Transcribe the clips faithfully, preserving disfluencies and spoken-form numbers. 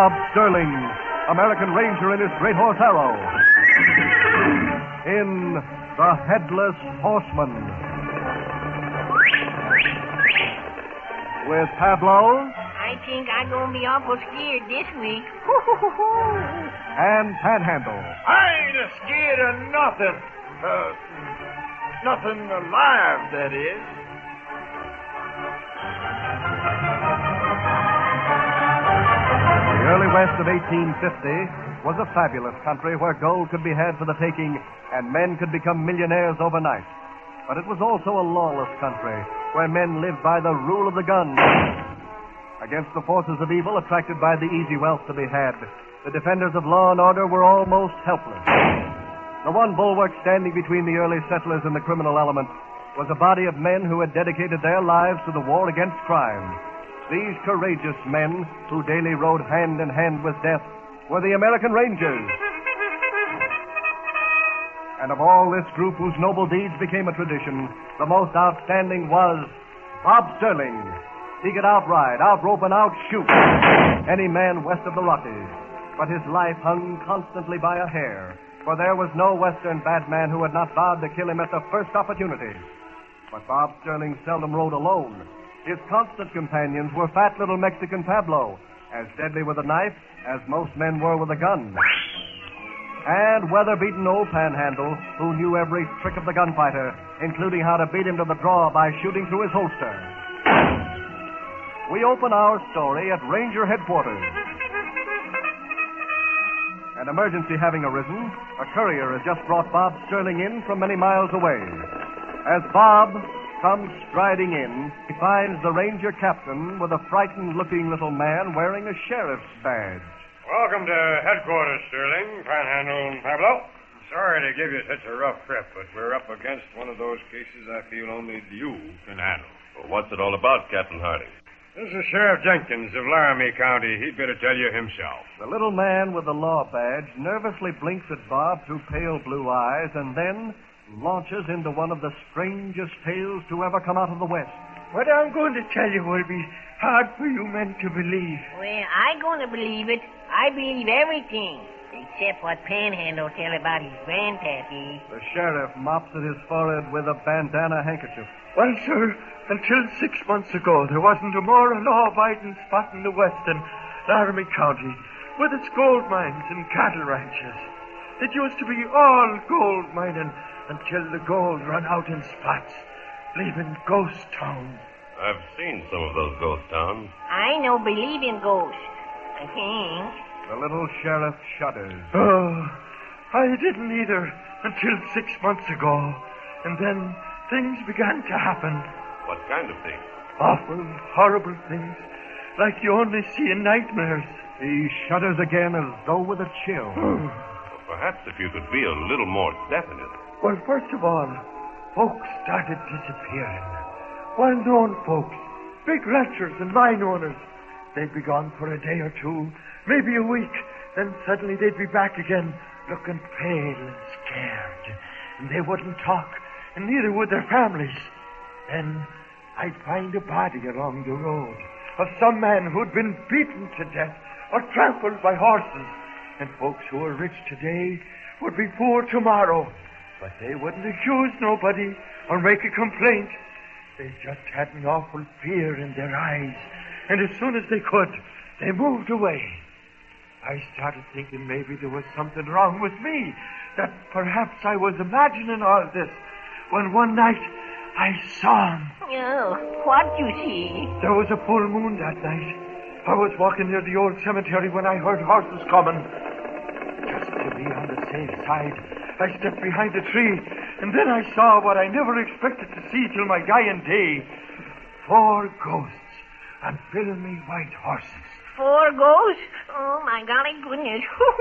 Bob Sterling, American Ranger in his great horse Arrow. In The Headless Horseman. With Pablo. I think I'm going to be awful scared this week. And Panhandle. I ain't scared of nothing. Uh, nothing alive, that is. The early West of eighteen fifty was a fabulous country where gold could be had for the taking and men could become millionaires overnight. But it was also a lawless country where men lived by the rule of the gun. Against the forces of evil attracted by the easy wealth to be had, the defenders of law and order were almost helpless. The one bulwark standing between the early settlers and the criminal element was a body of men who had dedicated their lives to the war against crime. These courageous men, who daily rode hand in hand with death, were the American Rangers. And of all this group whose noble deeds became a tradition, the most outstanding was Bob Sterling. He could outride, outrope, and outshoot any man west of the Rockies. But his life hung constantly by a hair, for there was no Western bad man who had not vowed to kill him at the first opportunity. But Bob Sterling seldom rode alone. His constant companions were fat little Mexican Pablo, as deadly with a knife as most men were with a gun. And weather-beaten old Panhandle, who knew every trick of the gunfighter, including how to beat him to the draw by shooting through his holster. We open our story at Ranger Headquarters. An emergency having arisen, a courier has just brought Bob Sterling in from many miles away. As Bob comes striding in, he finds the ranger captain with a frightened-looking little man wearing a sheriff's badge. Welcome to headquarters, Sterling, Panhandle, and Pablo. Sorry to give you such a rough trip, but we're up against one of those cases I feel only you can handle. Well, what's it all about, Captain Harding? This is Sheriff Jenkins of Laramie County. He'd better tell you himself. The little man with the law badge nervously blinks at Bob through pale blue eyes and then launches into one of the strangest tales to ever come out of the West. What I'm going to tell you will be hard for you men to believe. Well, I'm going to believe it. I believe everything, except what Panhandle tell about his grandpappy. The sheriff mops at his forehead with a bandana handkerchief. Well, sir, until six months ago, there wasn't a more law-abiding spot in the West than Laramie County, with its gold mines and cattle ranches. It used to be all gold mining until the gold run out in spots, leaving ghost towns. I've seen some of those ghost towns. I no believe in ghosts, I think. The little sheriff shudders. Oh, I didn't either until six months ago. And then things began to happen. What kind of things? Awful, horrible things, like you only see in nightmares. He shudders again as though with a chill. Well, perhaps if you could be a little more definite. Well, first of all, folks started disappearing. Well-known folks, big ranchers and mine owners. They'd be gone for a day or two, maybe a week. Then suddenly they'd be back again, looking pale and scared. And they wouldn't talk, and neither would their families. Then I'd find a body along the road of some man who'd been beaten to death or trampled by horses. And folks who were rich today would be poor tomorrow. But they wouldn't accuse nobody or make a complaint. They just had an awful fear in their eyes. And as soon as they could, they moved away. I started thinking maybe there was something wrong with me, that perhaps I was imagining all this, when one night I saw him. Oh, what'd you see? There was a full moon that night. I was walking near the old cemetery when I heard horses coming. Just to be on the safe side, I stepped behind a tree, and then I saw what I never expected to see till my dying day. Four ghosts on filmy white horses. Four ghosts? Oh, my golly goodness.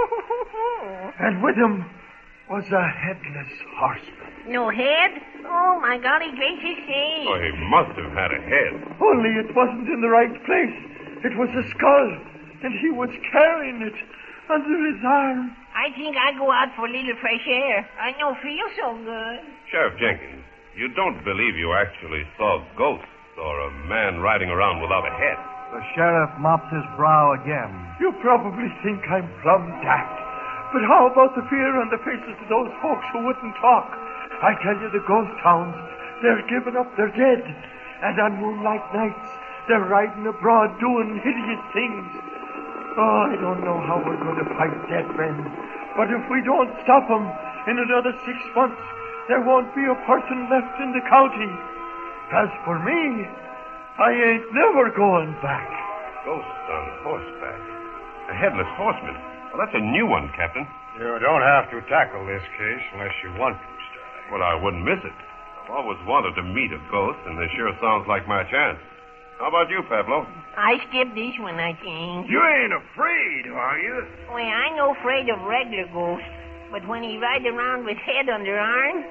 And with them was a headless horseman. No head? Oh, my golly gracious sakes. Oh, he must have had a head. Only it wasn't in the right place. It was a skull, and he was carrying it under his arm. I think I'll go out for a little fresh air. I don't feel so good. Sheriff Jenkins, you don't believe you actually saw ghosts or a man riding around without a head? The sheriff mops his brow again. You probably think I'm plumb daft. But how about the fear on the faces of those folks who wouldn't talk? I tell you, the ghost towns, they're giving up their dead. And on moonlight nights, they're riding abroad doing hideous things. Oh, I don't know how we're going to fight dead men. But if we don't stop them, in another six months, there won't be a person left in the county. As for me, I ain't never going back. Ghost on horseback. A headless horseman. Well, that's a new one, Captain. You don't have to tackle this case unless you want to, Sterling. Well, I wouldn't miss it. I've always wanted to meet a ghost, and this sure sounds like my chance. How about you, Pablo? I skipped this one, I think. You ain't afraid, are you? Well, I'm no afraid of regular ghosts, but when he rides around with head under arm...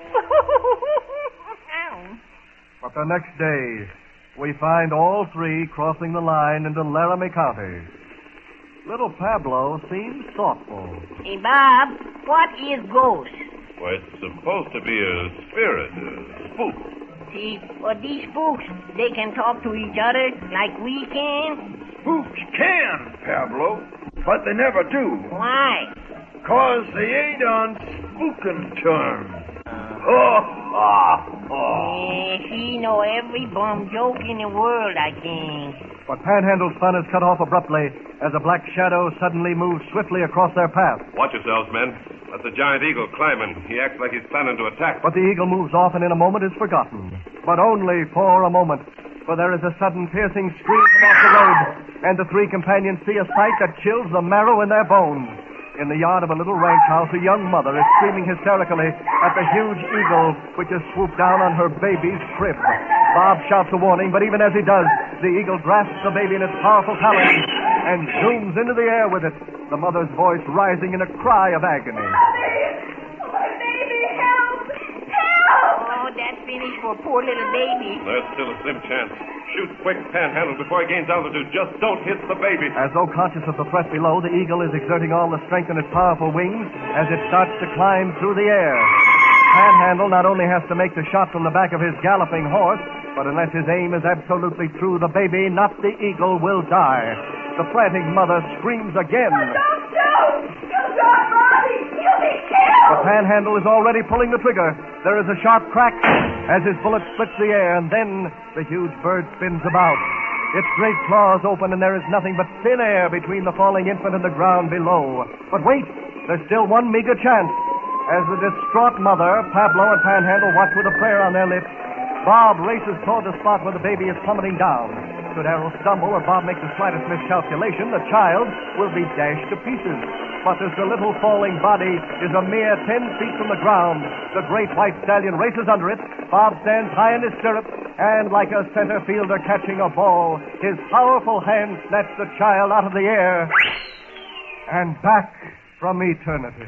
Ow. But the next day, we find all three crossing the line into Laramie County. Little Pablo seems thoughtful. Hey, Bob, what is ghost? Well, it's supposed to be a spirit, a spook. See, well, these spooks, they can talk to each other like we can. Spooks can, Pablo, but they never do. Why? Cause they ain't on spooking terms. Oh, oh, oh. Yes, he know every bum joke in the world, I think. But Panhandle's fun is cut off abruptly as a black shadow suddenly moves swiftly across their path. Watch yourselves, men. That's the giant eagle climbing. He acts like he's planning to attack. But the eagle moves off and in a moment is forgotten. But only for a moment. For there is a sudden piercing scream from off the road, and the three companions see a sight that chills the marrow in their bones. In the yard of a little ranch house, a young mother is screaming hysterically at the huge eagle which has swooped down on her baby's crib. Bob shouts a warning, but even as he does, the eagle grasps the baby in its powerful talons and zooms into the air with it, the mother's voice rising in a cry of agony. Mommy! My baby, help! Help! Oh, that's finished for poor little baby. There's still a slim chance. Shoot quick, Panhandle, before he gains altitude. Just don't hit the baby. As though conscious of the threat below, the eagle is exerting all the strength in its powerful wings as it starts to climb through the air. Panhandle not only has to make the shot from the back of his galloping horse, but unless his aim is absolutely true, the baby, not the eagle, will die. The frantic mother screams again. Don't shoot! You got Mommy! You'll be killed! But Panhandle is already pulling the trigger. There is a sharp crack as his bullet splits the air, and then the huge bird spins about. Its great claws open, and there is nothing but thin air between the falling infant and the ground below. But wait, there's still one meager chance. As the distraught mother, Pablo, and Panhandle watch with a prayer on their lips, Bob races toward the spot where the baby is plummeting down. Should Errol stumble or Bob make the slightest miscalculation, the child will be dashed to pieces. But as the little falling body is a mere ten feet from the ground, the great white stallion races under it. Bob stands high in his stirrup, and like a center fielder catching a ball, his powerful hand snatch the child out of the air and back from eternity.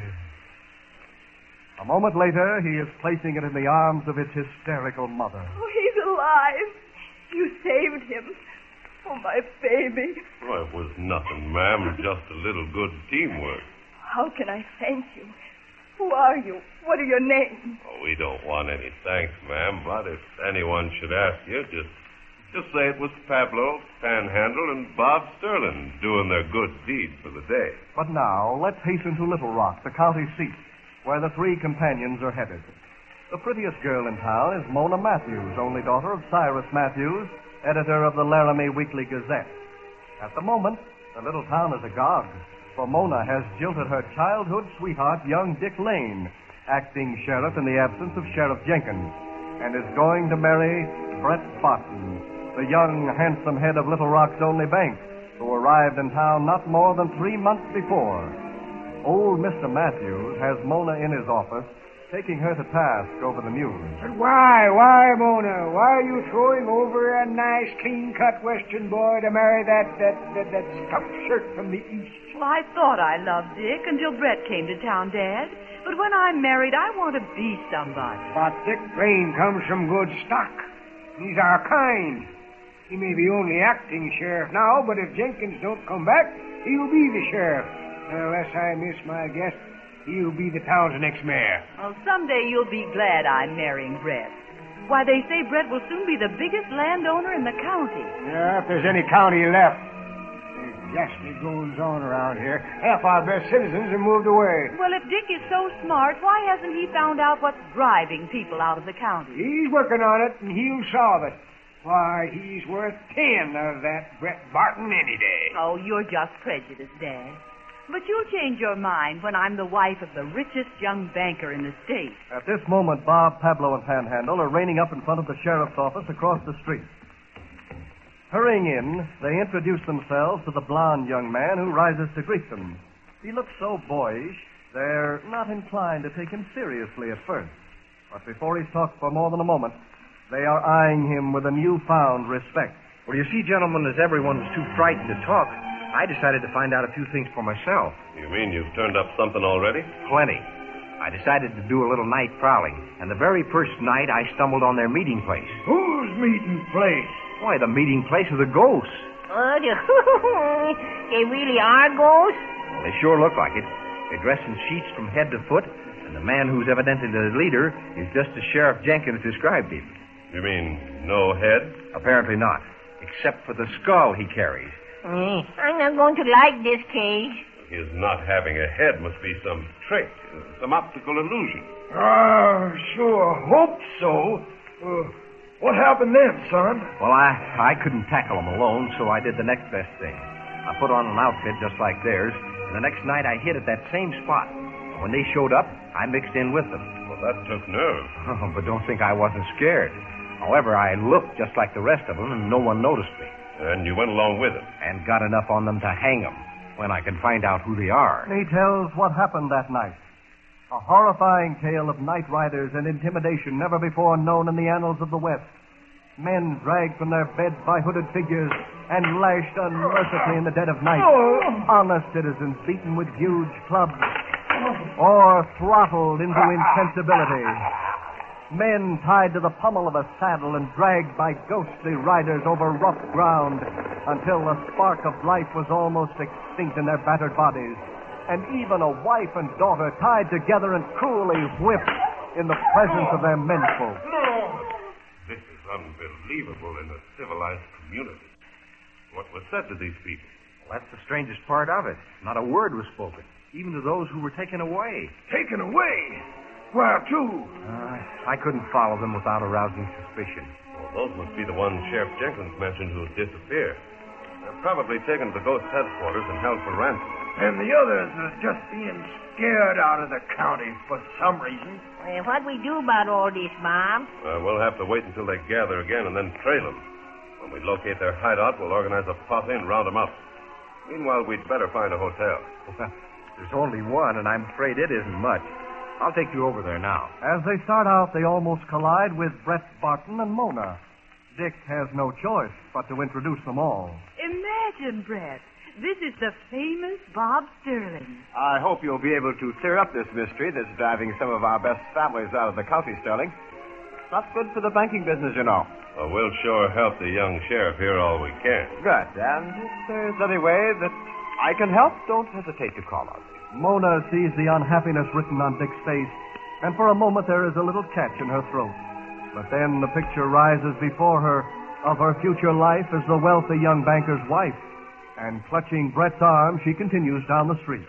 A moment later, he is placing it in the arms of its hysterical mother. Oh, he's alive. You saved him. Oh, my baby. Well, it was nothing, ma'am. Just a little good teamwork. How can I thank you? Who are you? What are your names? Oh, we don't want any thanks, ma'am, but if anyone should ask you, just just say it was Pablo, Panhandle, and Bob Sterling doing their good deed for the day. But now, let's hasten to Little Rock, the county seat, where the three companions are headed. The prettiest girl in town is Mona Matthews, only daughter of Cyrus Matthews, editor of the Laramie Weekly Gazette. At the moment, the little town is agog, for Mona has jilted her childhood sweetheart, young Dick Lane, acting sheriff in the absence of Sheriff Jenkins, and is going to marry Brett Barton, the young, handsome head of Little Rock's only bank, who arrived in town not more than three months before. Old Mister Matthews has Mona in his office, taking her to task over the news. But why, why, Mona? Why are you throwing over a nice, clean-cut Western boy to marry that, that, that, that stuffed shirt from the East? Well, I thought I loved Dick until Brett came to town, Dad. But when I'm married, I want to be somebody. But Dick Lane comes from good stock. He's our kind. He may be only acting sheriff now, but if Jenkins don't come back, he'll be the sheriff. Unless I miss my guess, he'll be the town's next mayor. Well, someday you'll be glad I'm marrying Brett. Why, they say Brett will soon be the biggest landowner in the county. Yeah, if there's any county left. There's ghastly goings on around here. Half our best citizens have moved away. Well, if Dick is so smart, why hasn't he found out what's driving people out of the county? He's working on it, and he'll solve it. Why, he's worth ten of that Brett Barton any day. Oh, you're just prejudiced, Dad. But you'll change your mind when I'm the wife of the richest young banker in the state. At this moment, Bob, Pablo, and Panhandle are reining up in front of the sheriff's office across the street. Hurrying in, they introduce themselves to the blond young man who rises to greet them. He looks so boyish, they're not inclined to take him seriously at first. But before he's talked for more than a moment, they are eyeing him with a newfound respect. Well, you see, gentlemen, as everyone's too frightened to talk, I decided to find out a few things for myself. You mean you've turned up something already? Plenty. I decided to do a little night prowling, and the very first night I stumbled on their meeting place. Whose meeting place? Why, the meeting place of the ghosts. Oh, they really are ghosts? Well, they sure look like it. They dress in sheets from head to foot, and the man who's evidently the leader is just as Sheriff Jenkins described him. You mean no head? Apparently not, except for the skull he carries. Mm, I'm not going to like this cage. His not having a head must be some trick, some optical illusion. Ah, sure hope so. Uh, what happened then, son? Well, I, I couldn't tackle them alone, so I did the next best thing. I put on an outfit just like theirs, and the next night I hid at that same spot. When they showed up, I mixed in with them. Well, that took nerve. Oh, but don't think I wasn't scared. However, I looked just like the rest of them, and no one noticed me. And you went along with them? And got enough on them to hang them when I can find out who they are. He tells what happened that night. A horrifying tale of night riders and intimidation never before known in the annals of the West. Men dragged from their beds by hooded figures and lashed unmercifully in the dead of night. Honest citizens beaten with huge clubs or throttled into insensibility. Men tied to the pommel of a saddle and dragged by ghostly riders over rough ground until the spark of life was almost extinct in their battered bodies. And even a wife and daughter tied together and cruelly whipped in the presence of their menfolk. This is unbelievable in a civilized community. What was said to these people? Well, that's the strangest part of it. Not a word was spoken, even to those who were taken away. Taken away? Where to? Uh, I couldn't follow them without arousing suspicion. Well, those must be the ones Sheriff Jenkins mentioned who disappeared. They're probably taken to the ghost headquarters and held for ransom. And the others are just being scared out of the county for some reason. Well, what we do about all this, Bob? Uh, we'll have to wait until they gather again and then trail them. When we locate their hideout, we'll organize a posse and round them up. Meanwhile, we'd better find a hotel. Well, there's only one, and I'm afraid it isn't much. I'll take you over there now. As they start out, they almost collide with Brett Barton and Mona. Dick has no choice but to introduce them all. Imagine, Brett. This is the famous Bob Sterling. I hope you'll be able to clear up this mystery that's driving some of our best families out of the county, Sterling. Not good for the banking business, you know. Well, we'll sure help the young sheriff here all we can. Good. And if there's any way that I can help, don't hesitate to call us. Mona sees the unhappiness written on Dick's face, and for a moment there is a little catch in her throat. But then the picture rises before her of her future life as the wealthy young banker's wife. And clutching Brett's arm, she continues down the street.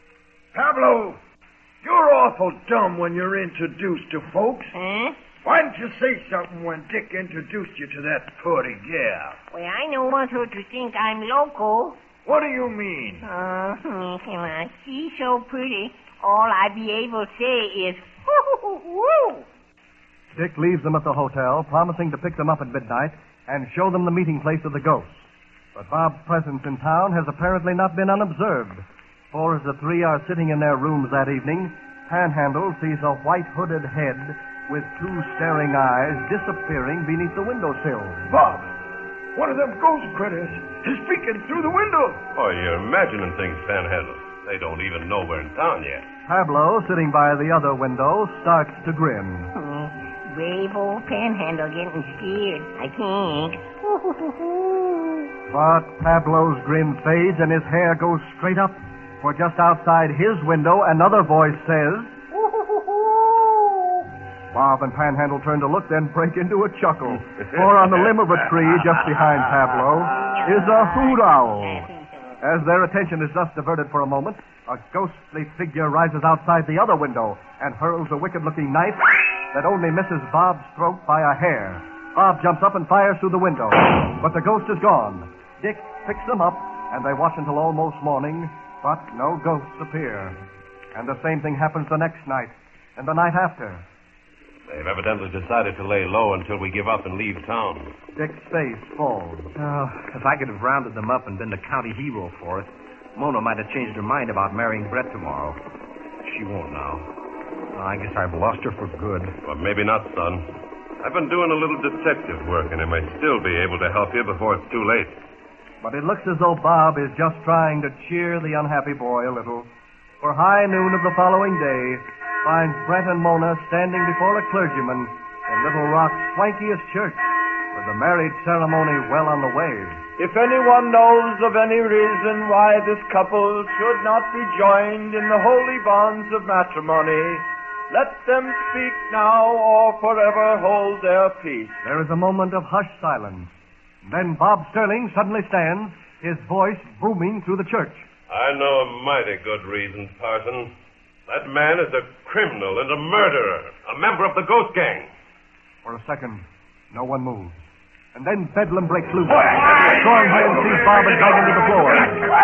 Pablo, you're awful dumb when you're introduced to folks. Huh? Why didn't you say something when Dick introduced you to that pretty gal? Well, I don't want her to think I'm loco. What do you mean? Oh, come on. She's so pretty. All I be able to say is, woo-hoo-hoo-woo. Dick leaves them at the hotel, promising to pick them up at midnight and show them the meeting place of the ghosts. But Bob's presence in town has apparently not been unobserved, for as the three are sitting in their rooms that evening, Panhandle sees a white-hooded head with two staring eyes disappearing beneath the windowsill. Bob, one of them ghost critters is peeking through the window. Oh, you're imagining things, Panhandle. They don't even know we're in town yet. Pablo, sitting by the other window, starts to grin. Hmm. Brave old Panhandle getting scared, I think. But Pablo's grin fades and his hair goes straight up, for just outside his window another voice says, Bob and Panhandle turn to look, then break into a chuckle. For on the limb of a tree just behind Pablo is a hoot owl. As their attention is thus diverted for a moment, a ghostly figure rises outside the other window and hurls a wicked-looking knife that only misses Bob's throat by a hair. Bob jumps up and fires through the window, but the ghost is gone. Dick picks them up, and they watch until almost morning, but no ghosts appear. And the same thing happens the next night, and the night after. They've evidently decided to lay low until we give up and leave town. Dick's face falls. Oh, if I could have rounded them up and been the county hero for it, Mona might have changed her mind about marrying Brett tomorrow. She won't now. I guess I've lost her for good. Well, maybe not, son. I've been doing a little detective work, and I may still be able to help you before it's too late. But it looks as though Bob is just trying to cheer the unhappy boy a little. For high noon of the following day finds Brett and Mona standing before a clergyman in Little Rock's swankiest church, with the marriage ceremony well on the way. If anyone knows of any reason why this couple should not be joined in the holy bonds of matrimony, let them speak now or forever hold their peace. There is a moment of hushed silence. Then Bob Sterling suddenly stands, his voice booming through the church. I know a mighty good reason, Parson. That man is a criminal and a murderer, a member of the Ghost Gang. For a second, no one moves. And then bedlam breaks loose. Strong hands seize Bob and drag him to the floor.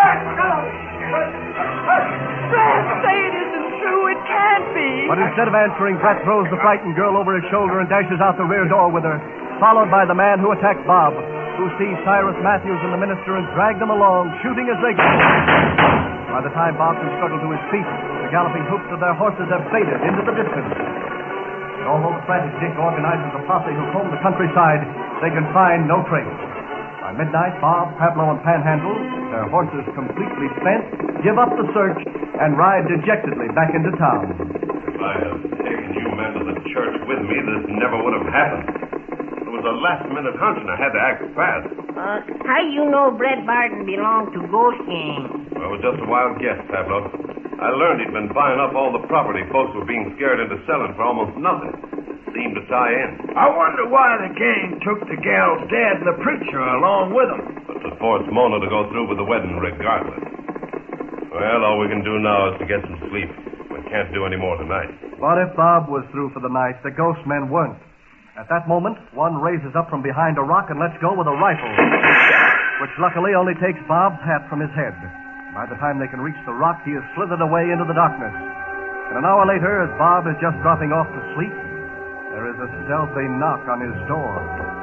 Brett, say it isn't true. It can't be. But instead of answering, Brett throws the frightened girl over his shoulder and dashes out the rear door with her, followed by the man who attacked Bob, who sees Cyrus Matthews and the minister and drag them along, shooting as they go. By the time Bob can struggle to his feet, the galloping hoofs of their horses have faded into the distance. And although frantic Dick organizes a posse who comb the countryside, they can find no trace. By midnight, Bob, Pablo, and Panhandle, their horses completely spent, give up the search and ride dejectedly back into town. If I had taken you men to the church with me, this never would have happened. It was a last-minute hunch, and I had to act fast. Uh, how you know Brett Barton belonged to Ghost Gang? Well, it was just a wild guess, Pablo. I learned he'd been buying up all the property folks were being scared into selling for almost nothing. Seemed to tie in. I wonder why the gang took the gal's dad and the preacher along with them. But to force Mona to go through with the wedding regardless. Well, all we can do now is to get some sleep. We can't do any more tonight. But if Bob was through for the night, the ghost men weren't. At that moment, one raises up from behind a rock and lets go with a rifle, which luckily only takes Bob's hat from his head. By the time they can reach the rock, he has slithered away into the darkness. And an hour later, as Bob is just dropping off to sleep, there is a stealthy knock on his door.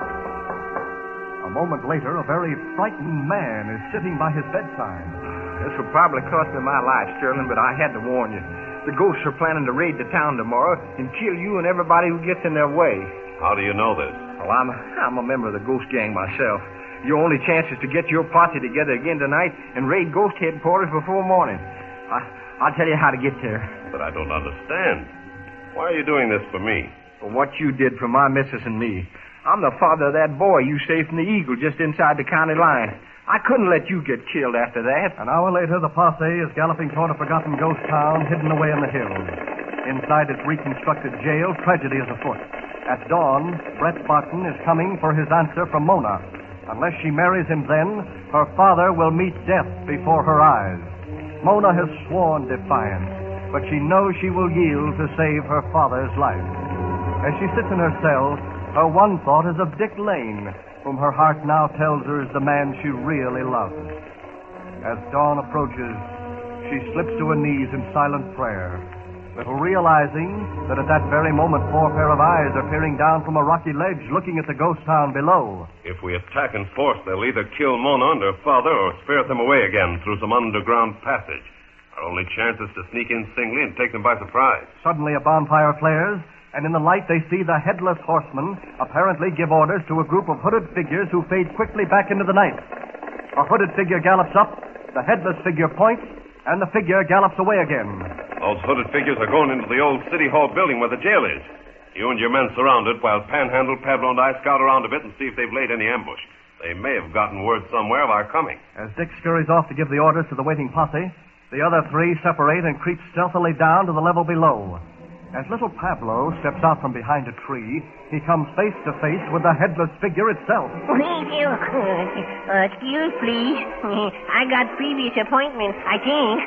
A moment later, a very frightened man is sitting by his bedside. This will probably cost me my life, Sterling, but I had to warn you. The ghosts are planning to raid the town tomorrow and kill you and everybody who gets in their way. How do you know this? Well, I'm, I'm a member of the Ghost Gang myself. Your only chance is to get your posse together again tonight and raid Ghost headquarters before morning. I, I'll tell you how to get there. But I don't understand. Why are you doing this for me? For what you did for my missus and me. I'm the father of that boy you saved from the Eagle just inside the county line. I couldn't let you get killed after that. An hour later, the posse is galloping toward a forgotten ghost town hidden away in the hills. Inside its reconstructed jail, tragedy is afoot. At dawn, Brett Barton is coming for his answer from Mona. Unless she marries him then, her father will meet death before her eyes. Mona has sworn defiance, but she knows she will yield to save her father's life. As she sits in her cell, her one thought is of Dick Lane, whom her heart now tells her is the man she really loves. As dawn approaches, she slips to her knees in silent prayer, little realizing that at that very moment four pair of eyes are peering down from a rocky ledge looking at the ghost town below. If we attack in force, they'll either kill Mona and her father or spirit them away again through some underground passage. Our only chance is to sneak in singly and take them by surprise. Suddenly a bonfire flares, and in the light they see the headless horseman apparently give orders to a group of hooded figures who fade quickly back into the night. A hooded figure gallops up, the headless figure points, and the figure gallops away again. Those hooded figures are going into the old City Hall building where the jail is. You and your men surround it while Panhandle, Pablo, and I scout around a bit and see if they've laid any ambush. They may have gotten word somewhere of our coming. As Dick scurries off to give the orders to the waiting posse, the other three separate and creep stealthily down to the level below. As little Pablo steps out from behind a tree, he comes face to face with the headless figure itself. Thank you. Uh, excuse, please. I got previous appointments, I think.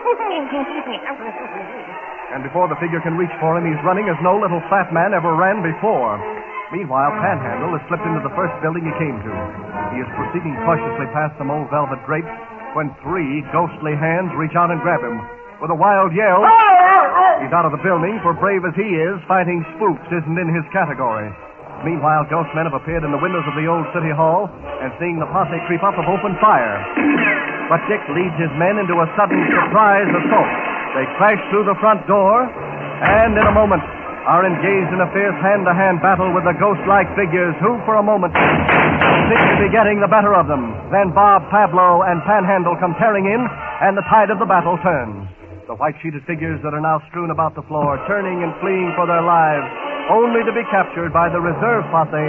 And before the figure can reach for him, he's running as no little fat man ever ran before. Meanwhile, Panhandle has slipped into the first building he came to. He is proceeding cautiously past some old velvet drapes when three ghostly hands reach out and grab him. With a wild yell, he's out of the building, for brave as he is, fighting spooks isn't in his category. Meanwhile, ghost men have appeared in the windows of the old city hall, and seeing the posse creep up have opened fire. But Dick leads his men into a sudden surprise assault. They crash through the front door, and in a moment are engaged in a fierce hand-to-hand battle with the ghost-like figures who, for a moment, seem to be getting the better of them. Then Bob, Pablo, and Panhandle come tearing in, and the tide of the battle turns. The white-sheeted figures that are now strewn about the floor, turning and fleeing for their lives, only to be captured by the reserve posse,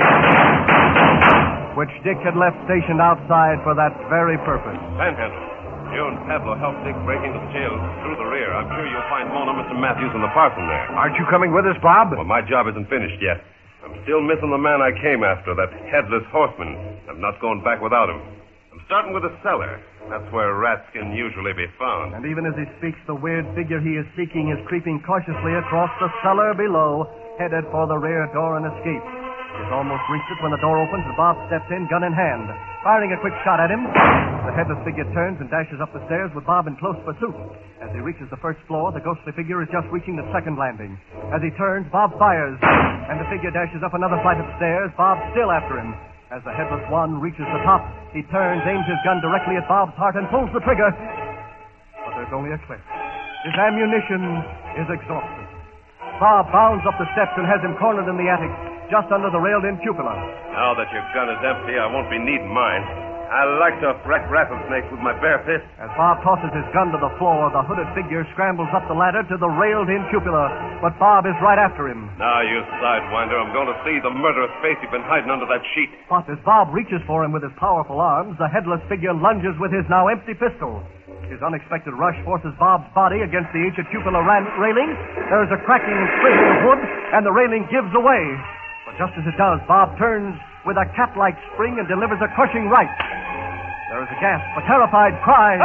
which Dick had left stationed outside for that very purpose. Panhandle, you and Pablo helped Dick break into the jail through the rear. I'm sure you'll find Mona, Mister Matthews, and the parson there. Aren't you coming with us, Bob? Well, my job isn't finished yet. I'm still missing the man I came after, that headless horseman. I'm not going back without him. I'm starting with the cellar. That's where rats can usually be found. And even as he speaks, the weird figure he is seeking is creeping cautiously across the cellar below, headed for the rear door and escape. He has almost reached it when the door opens and Bob steps in, gun in hand. Firing a quick shot at him, the headless figure turns and dashes up the stairs with Bob in close pursuit. As he reaches the first floor, the ghostly figure is just reaching the second landing. As he turns, Bob fires, and the figure dashes up another flight of stairs, Bob still after him. As the headless one reaches the top, he turns, aims his gun directly at Bob's heart, and pulls the trigger. But there's only a click. His ammunition is exhausted. Bob bounds up the steps and has him cornered in the attic, just under the railed-in cupola. Now that your gun is empty, I won't be needing mine. I like to wreck rattlesnakes with my bare fist. As Bob tosses his gun to the floor, the hooded figure scrambles up the ladder to the railed-in cupola, but Bob is right after him. Now, you sidewinder, I'm going to see the murderous face you've been hiding under that sheet. But as Bob reaches for him with his powerful arms, the headless figure lunges with his now empty pistol. His unexpected rush forces Bob's body against the ancient cupola ran- railing. There is a cracking and scraping of wood, and the railing gives away. But just as it does, Bob turns with a cat-like spring and delivers a crushing right. There is a gasp, a terrified cry.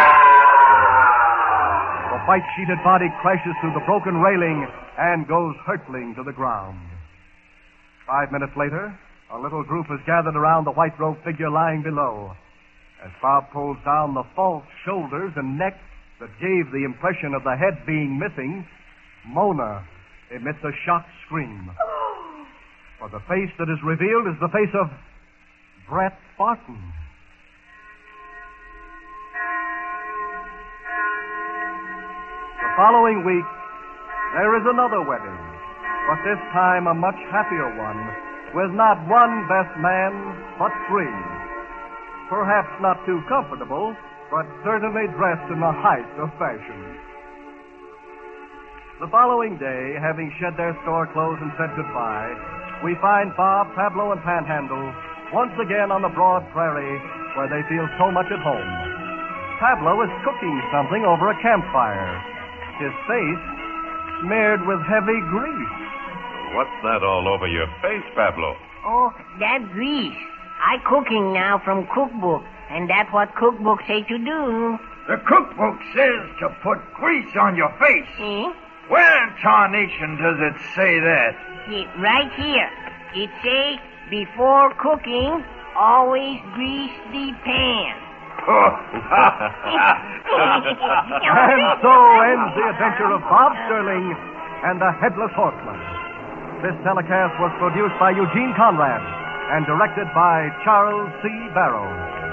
The white-sheeted body crashes through the broken railing and goes hurtling to the ground. Five minutes later, a little group is gathered around the white-robed figure lying below. As Bob pulls down the false shoulders and neck that gave the impression of the head being missing, Mona emits a shocked scream. For the face that is revealed is the face of Brett Barton. The following week, there is another wedding, but this time a much happier one, with not one best man, but three. Perhaps not too comfortable, but certainly dressed in the height of fashion. The following day, having shed their store clothes and said goodbye, we find Bob, Pablo, and Panhandle once again on the broad prairie where they feel so much at home. Pablo is cooking something over a campfire, his face smeared with heavy grease. What's that all over your face, Pablo? Oh, that grease. I cooking now from cookbook, and that's what cookbook say to do. The cookbook says to put grease on your face. Eh? Where in tarnation does it say that? It, right here. It say, before cooking, always grease the pan. And so ends the adventure of Bob Sterling and the Headless Horseman. This telecast was produced by Eugene Conrad and directed by Charles C. Barrow.